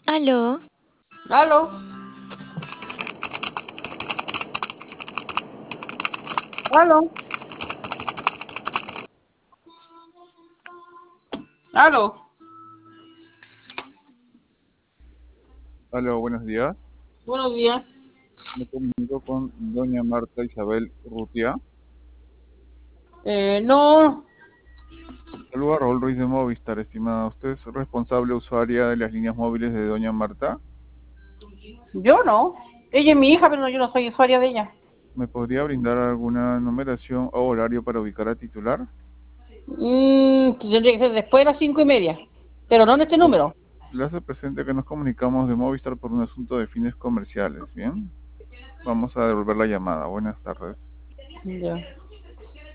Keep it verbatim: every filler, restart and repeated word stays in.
Aló, Aló, aló, aló. Hola, buenos días. Buenos días. Me comunico con doña Marta Isabel Urrutia. Eh, no, Saluda Raúl Ruiz de Movistar, estimada. ¿Usted es responsable usuaria de las líneas móviles de doña Marta? yo no. Ella es mi hija, pero no, yo no soy usuaria de ella. ¿Me podría brindar alguna numeración o horario para ubicar a titular? Mm, tendría que ser después de las cinco y media. Pero no en este Le número. le hace presente que nos comunicamos de Movistar por un asunto de fines comerciales, ¿bien? Vamos a devolver la llamada. Buenas tardes. Ya.